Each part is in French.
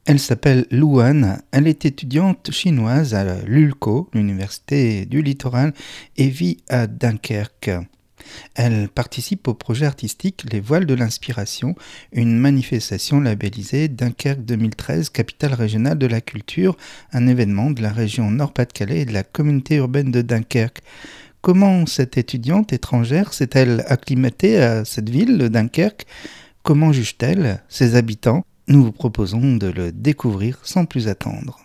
Elle s'appelle Luan, elle est étudiante chinoise à l'ULCO, l'Université du Littoral, et vit à Dunkerque. Elle participe au projet artistique Les Voiles de l'Inspiration, une manifestation labellisée Dunkerque 2013, capitale régionale de la culture, un événement de la région Nord-Pas-de-Calais et de la communauté urbaine de Dunkerque. Comment cette étudiante étrangère s'est-elle acclimatée à cette ville de Dunkerque ? Comment juge-t-elle ses habitants ? Nous vous proposons de le découvrir sans plus attendre.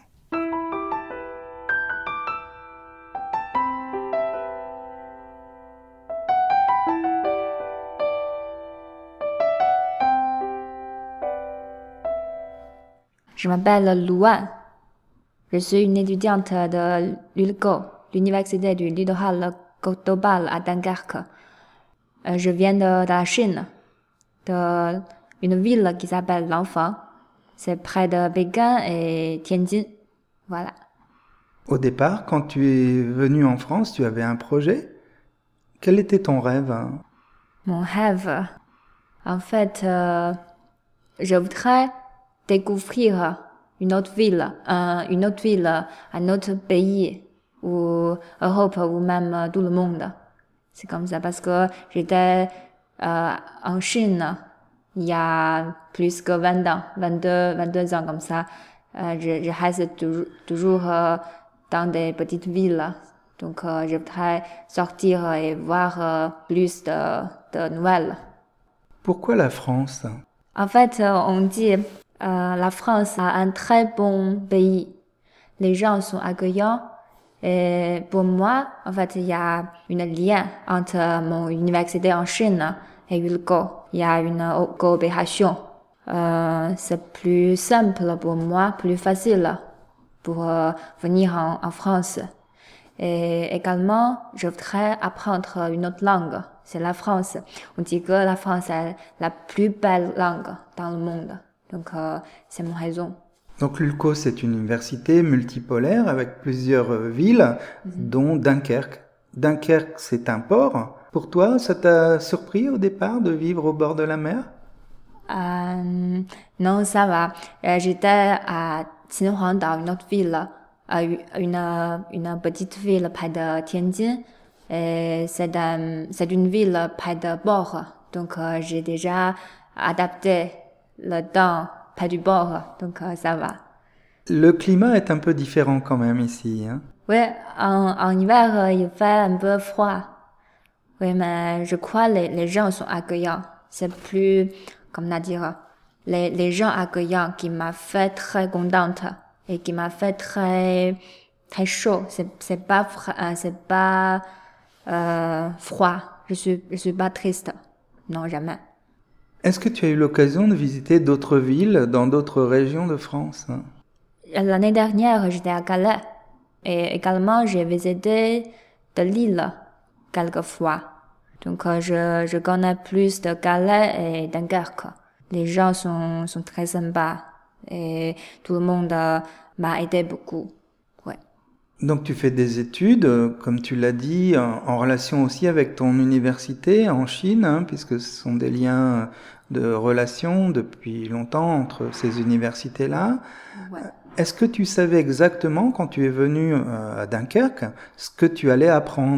Je m'appelle Luan. Je suis une étudiante de l'ULCO, l'Université du Littoral Global à Dunkerque. Je viens de la Chine, d'une ville qui s'appelle Langfang. C'est près de Pékin et Tianjin. Voilà. Au départ, quand tu es venu en France, tu avais un projet. Quel était ton rêve ? Mon rêve, en fait, je voudrais découvrir une autre ville, un autre pays, ou Europe, ou même tout le monde. C'est comme ça parce que j'étais en Chine il y a plus que 20 ans, 22 ans comme ça. Je reste toujours dans des petites villes. Donc je voudrais sortir et voir plus de nouvelles. Pourquoi la France ? En fait, on dit la France a un très bon pays. Les gens sont accueillants. Et pour moi, en fait, il y a un lien entre mon université en Chine et ULCO. Il y a une coopération. C'est plus simple pour moi, plus facile pour venir en France. Et également, je voudrais apprendre une autre langue. C'est la France. On dit que la France est la plus belle langue dans le monde. Donc, c'est mon raison. Donc l'ULCO, c'est une université multipolaire avec plusieurs villes, dont Dunkerque. Dunkerque, c'est un port. Pour toi, ça t'a surpris au départ de vivre au bord de la mer ? Non, ça va. J'étais à Qinhuangdao, une autre ville, une petite ville près de Tianjin. Et c'est une ville près de bord. Donc, j'ai déjà adapté le temps près du bord. Donc, ça va. Le climat est un peu différent quand même ici, hein ? Oui, en hiver, il fait un peu froid. Oui, mais je crois les gens sont accueillants. C'est plus, comment dire, les gens accueillants qui m'a fait très contente et qui m'a fait très chaud. C'est pas froid. Je suis pas triste. Non, jamais. Est-ce que tu as eu l'occasion de visiter d'autres villes dans d'autres régions de France ? L'année dernière, j'étais à Calais. Et également, j'ai visité de Lille quelques fois. Donc, je connais plus de Calais et Dunkerque. Les gens sont très sympas et tout le monde m'a aidé beaucoup. Ouais. Donc tu fais des études, comme tu l'as dit, en relation aussi avec ton université en Chine, hein, puisque ce sont des liens de relation depuis longtemps entre ces universités-là. Ouais. Est-ce que tu savais exactement, quand tu es venu à Dunkerque, ce que tu allais apprendre ?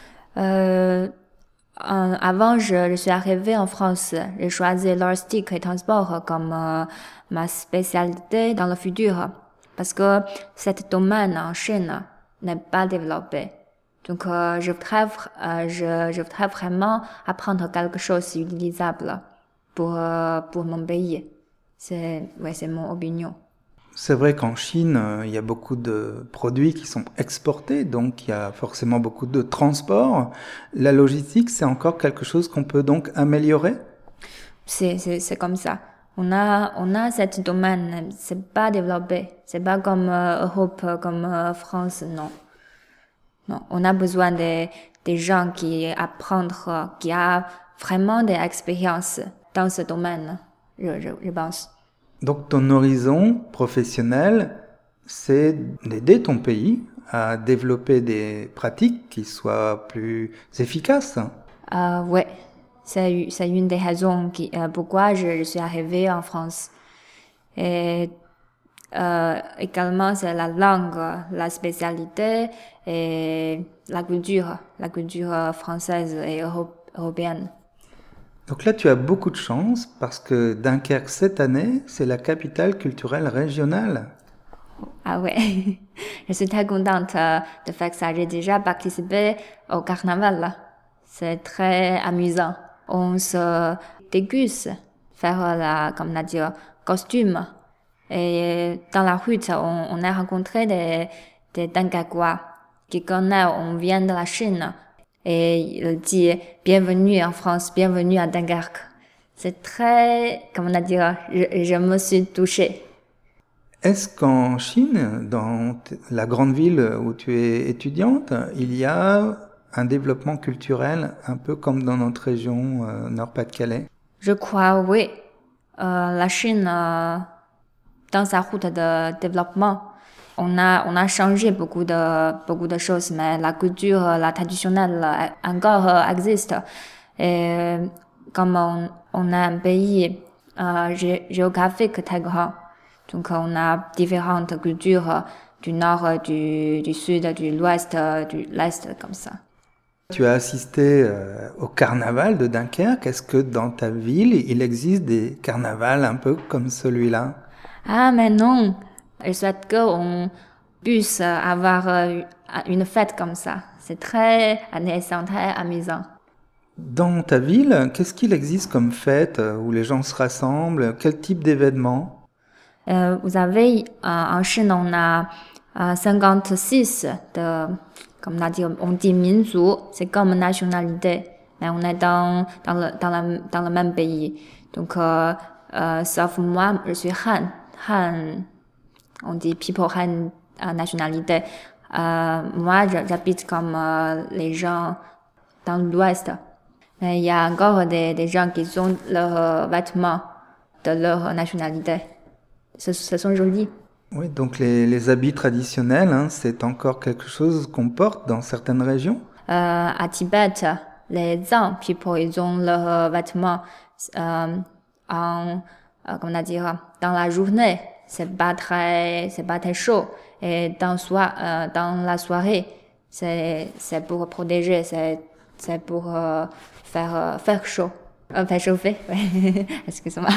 Avant, je suis arrivée en France. J'ai choisi logistique et transport comme ma spécialité dans le futur. Parce que cet domaine en Chine n'est pas développé. Donc, je voudrais vraiment apprendre quelque chose d'utilisable pour mon pays. C'est mon opinion. C'est vrai qu'en Chine, il y a beaucoup de produits qui sont exportés, donc il y a forcément beaucoup de transport. La logistique, c'est encore quelque chose qu'on peut donc améliorer ? C'est comme ça. On a cet domaine, c'est pas développé. C'est pas comme Europe, comme France, non. Non, on a besoin des gens qui apprennent, qui a vraiment des expériences dans ce domaine, je pense. Donc ton horizon professionnel, c'est d'aider ton pays à développer des pratiques qui soient plus efficaces. Ouais, c'est une des raisons pourquoi je suis arrivée en France. Et Également, c'est la langue, la spécialité et la culture française et européenne. Donc là, tu as beaucoup de chance parce que Dunkerque, cette année, c'est la capitale culturelle régionale. Ah ouais, je suis très contente de faire ça. J'ai déjà participé au carnaval. C'est très amusant. On se déguste, faire comme on a dit, costume. Et dans la rue, on a rencontré des Dunkerquois qui connaissent, on vient de la Chine. Et il dit bienvenue en France, bienvenue à Dunkerque. C'est très, comme on a dit, je me suis touchée. Est-ce qu'en Chine, dans la grande ville où tu es étudiante, il y a un développement culturel un peu comme dans notre région Nord-Pas-de-Calais? Je crois, oui. La Chine, dans sa route de développement, on a changé beaucoup de choses, mais la culture, la traditionnelle, encore existe. Et comme on a un pays géographique très grand, donc on a différentes cultures du nord, du sud, de l'ouest, de l'est, comme ça. Tu as assisté au carnaval de Dunkerque. Est-ce que dans ta ville, il existe des carnavals un peu comme celui-là? Ah, mais non. Je souhaite qu'on puisse avoir une fête comme ça. C'est très intéressant, très amusant. Dans ta ville, qu'est-ce qu'il existe comme fête où les gens se rassemblent? Quel type d'événement? Vous avez, en Chine, on a 56 comme on dit minzu, c'est comme nationalité, mais on est dans le même pays. Donc, sauf moi, je suis Han, on dit people Han nationalité. Moi, j'habite comme les gens dans l'Ouest. Mais il y a encore des gens qui ont leurs vêtements de leur nationalité. Ce sont jolis. Oui, donc les habits traditionnels, hein, c'est encore quelque chose qu'on porte dans certaines régions. À Tibet, les Zhang people, ils ont leurs vêtements comment on a dit, dans la journée. C'est pas très chaud. Et dans la soirée, c'est pour protéger, c'est pour faire chaud. Faire chauffer, ouais. Excuse-moi.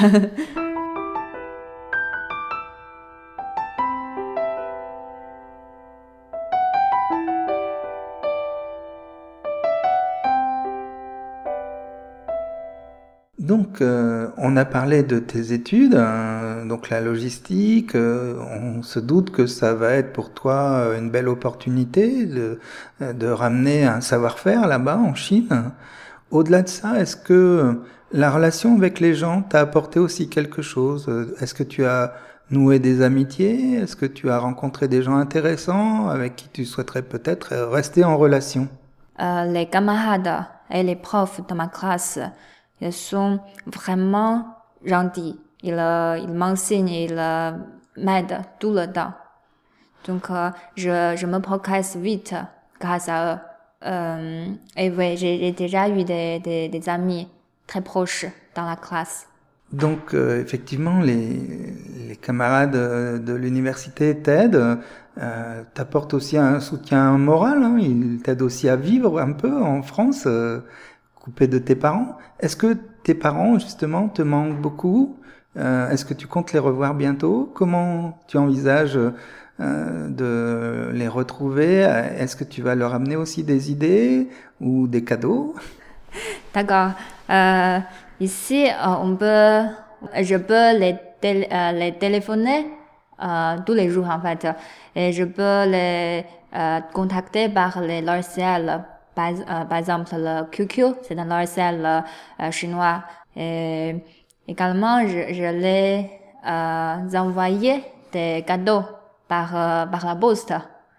Donc, on a parlé de tes études, donc la logistique. On se doute que ça va être pour toi une belle opportunité de ramener un savoir-faire là-bas en Chine. Au-delà de ça, est-ce que la relation avec les gens t'a apporté aussi quelque chose? Est-ce que tu as noué des amitiés? Est-ce que tu as rencontré des gens intéressants avec qui tu souhaiterais peut-être rester en relation? Les camarades et les profs de ma classe, ils sont vraiment gentils. Ils m'enseignent, ils m'aident tout le temps. Donc, je me progresse vite grâce à eux. Et oui, j'ai déjà eu des amis très proches dans la classe. Donc, effectivement, les camarades de l'université t'aident, t'apportent aussi un soutien moral, hein, ils t'aident aussi à vivre un peu en France, coupé de tes parents. Est-ce que tes parents, justement, te manquent beaucoup? Est-ce que tu comptes les revoir bientôt? Comment tu envisages de les retrouver? Est-ce que tu vas leur amener aussi des idées ou des cadeaux? D'accord. Ici, je peux les téléphoner tous les jours en fait, et je peux les contacter par les logiciels. Par exemple, le QQ, c'est un logiciel chinois. Et également, je les envoyé des cadeaux par la poste.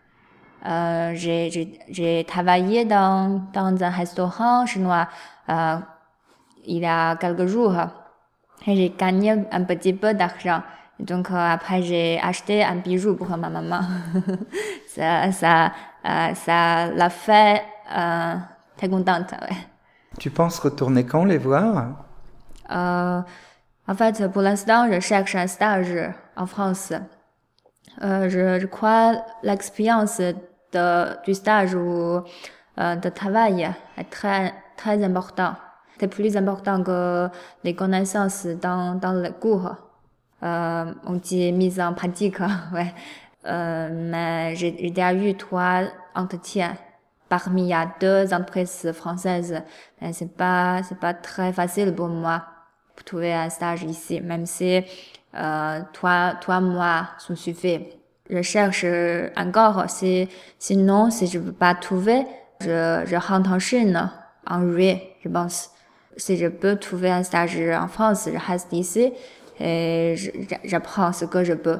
J'ai travaillé dans un restaurant chinois il y a quelques jours et j'ai gagné un petit peu d'argent. Donc après j'ai acheté un bijou pour ma maman. ça l'a fait très contente. Ouais. Tu penses retourner quand les voir? En fait, pour l'instant, je cherche un stage en France. Je crois l'expérience du stage ou de travail est très important. C'est plus important que les connaissances dans le cours. On dit mise en pratique, ouais. Mais j'ai déjà eu 3 entretiens. Parmi il y a 2 entreprises françaises. Mais c'est pas très facile pour moi pour trouver un stage ici, même si 3 mois sont suffisants. Je cherche encore. Sinon, si je peux pas trouver, je rentre en Chine en juillet, je pense. Si je peux trouver un stage en France, je reste ici et j'apprends ce que je peux.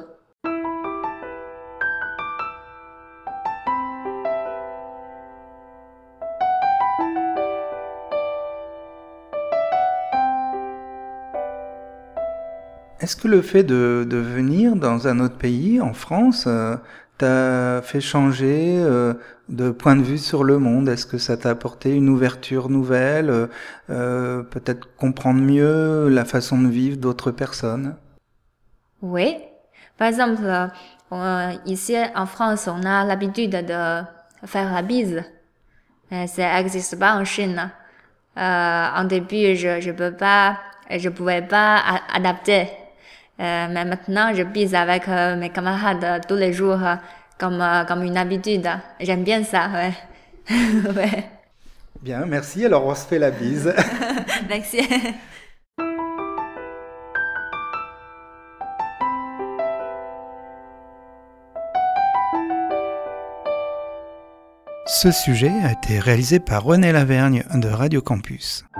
Est-ce que le fait de venir dans un autre pays, en France, t'a fait changer de point de vue sur le monde? Est-ce que ça t'a apporté une ouverture nouvelle, peut-être comprendre mieux la façon de vivre d'autres personnes? Oui. Par exemple, ici en France, on a l'habitude de faire la bise. Mais ça n'existe pas en Chine. En début, je pouvais pas adapter. Mais maintenant, je bise avec mes camarades tous les jours comme une habitude. J'aime bien ça, ouais. Ouais. Bien, merci. Alors on se fait la bise. Merci. Ce sujet a été réalisé par René Lavergne de Radio Campus.